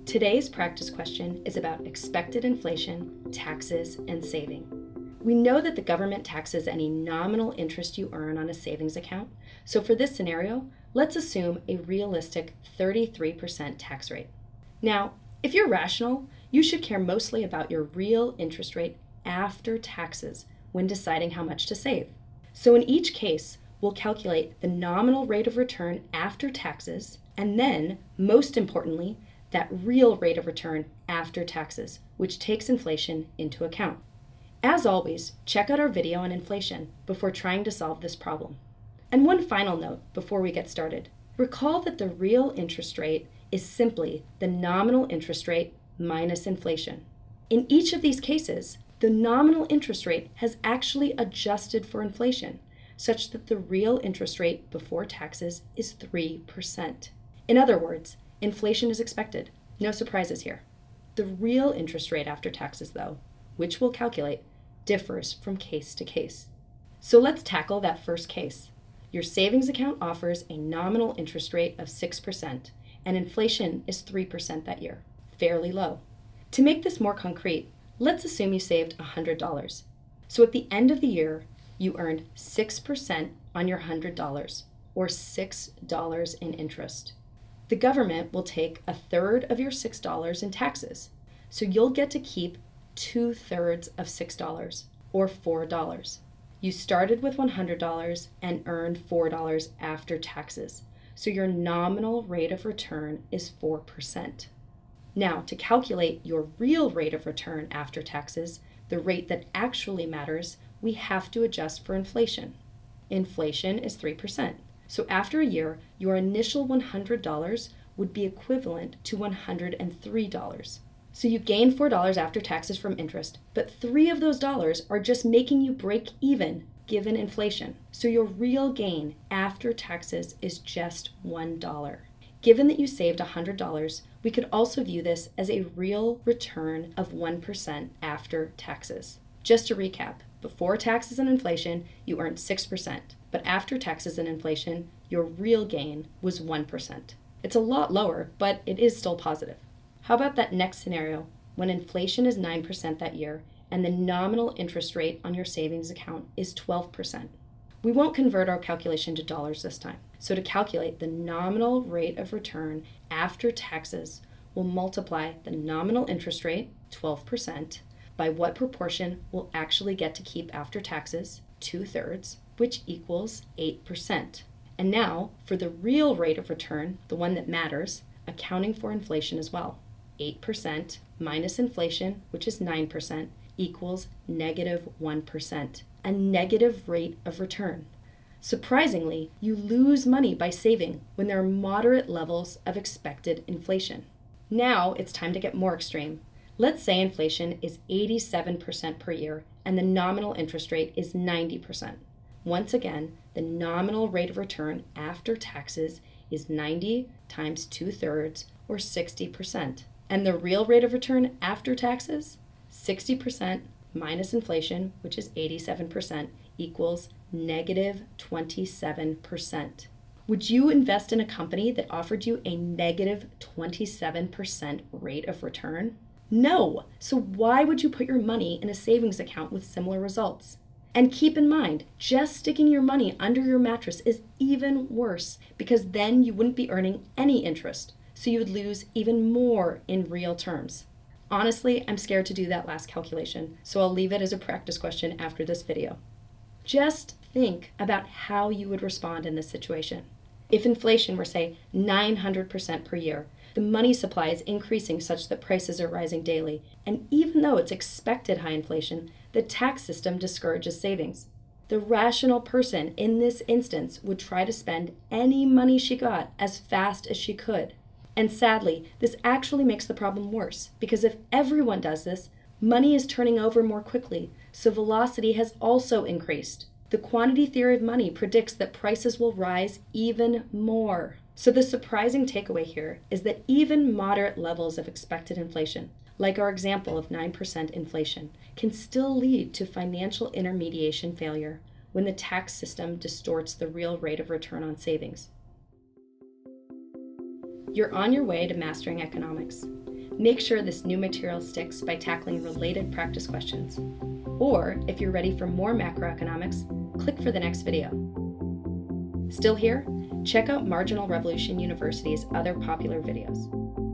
Today's practice question is about expected inflation, taxes, and saving. We know that the government taxes any nominal interest you earn on a savings account, so for this scenario, let's assume a realistic 33% tax rate. Now, if you're rational, you should care mostly about your real interest rate after taxes when deciding how much to save. So in each case, we'll calculate the nominal rate of return after taxes, and then, most importantly, that real rate of return after taxes, which takes inflation into account. As always, check out our video on inflation before trying to solve this problem. And one final note before we get started. Recall that the real interest rate is simply the nominal interest rate minus inflation. In each of these cases, the nominal interest rate has actually adjusted for inflation, such that the real interest rate before taxes is 3%. In other words, inflation is expected. No surprises here. The real interest rate after taxes, though, which we'll calculate, differs from case to case. So let's tackle that first case. Your savings account offers a nominal interest rate of 6%, and inflation is 3% that year, fairly low. To make this more concrete, let's assume you saved $100. So at the end of the year, you earned 6% on your $100, or $6 in interest. The government will take a third of your $6 in taxes, so you'll get to keep 2/3 of $6, or $4. You started with $100 and earned $4 after taxes, so your nominal rate of return is 4%. Now, to calculate your real rate of return after taxes, the rate that actually matters, we have to adjust for inflation. Inflation is 3%. So after a year, your initial $100 would be equivalent to $103. So you gain $4 after taxes from interest, but 3 of those dollars are just making you break even given inflation. So your real gain after taxes is just $1. Given that you saved $100, we could also view this as a real return of 1% after taxes. Just to recap, before taxes and inflation, you earned 6%, but after taxes and inflation, your real gain was 1%. It's a lot lower, but it is still positive. How about that next scenario, when inflation is 9% that year, and the nominal interest rate on your savings account is 12%? We won't convert our calculation to dollars this time. So to calculate the nominal rate of return after taxes, we'll multiply the nominal interest rate, 12%, by what proportion we'll actually get to keep after taxes, 2/3, which equals 8%. And now, for the real rate of return, the one that matters, accounting for inflation as well. 8% minus inflation, which is 9%, equals -1%, a negative rate of return. Surprisingly, you lose money by saving when there are moderate levels of expected inflation. Now it's time to get more extreme. Let's say inflation is 87% per year and the nominal interest rate is 90%. Once again, the nominal rate of return after taxes is 90 times 2/3, or 60%. And the real rate of return after taxes? 60% minus inflation, which is 87%, equals -27%. Would you invest in a company that offered you a -27% rate of return? No. So why would you put your money in a savings account with similar results? And keep in mind, just sticking your money under your mattress is even worse, because then you wouldn't be earning any interest, so you would lose even more in real terms. Honestly, I'm scared to do that last calculation, so I'll leave it as a practice question after this video. Just think about how you would respond in this situation. If inflation were, say, 900% per year, the money supply is increasing such that prices are rising daily, and even though it's expected high inflation, the tax system discourages savings. The rational person in this instance would try to spend any money she got as fast as she could. And sadly, this actually makes the problem worse, because if everyone does this, money is turning over more quickly, so velocity has also increased. The quantity theory of money predicts that prices will rise even more. So the surprising takeaway here is that even moderate levels of expected inflation, like our example of 9% inflation, can still lead to financial intermediation failure when the tax system distorts the real rate of return on savings. You're on your way to mastering economics. Make sure this new material sticks by tackling related practice questions. Or, if you're ready for more macroeconomics, click for the next video. Still here? Check out Marginal Revolution University's other popular videos.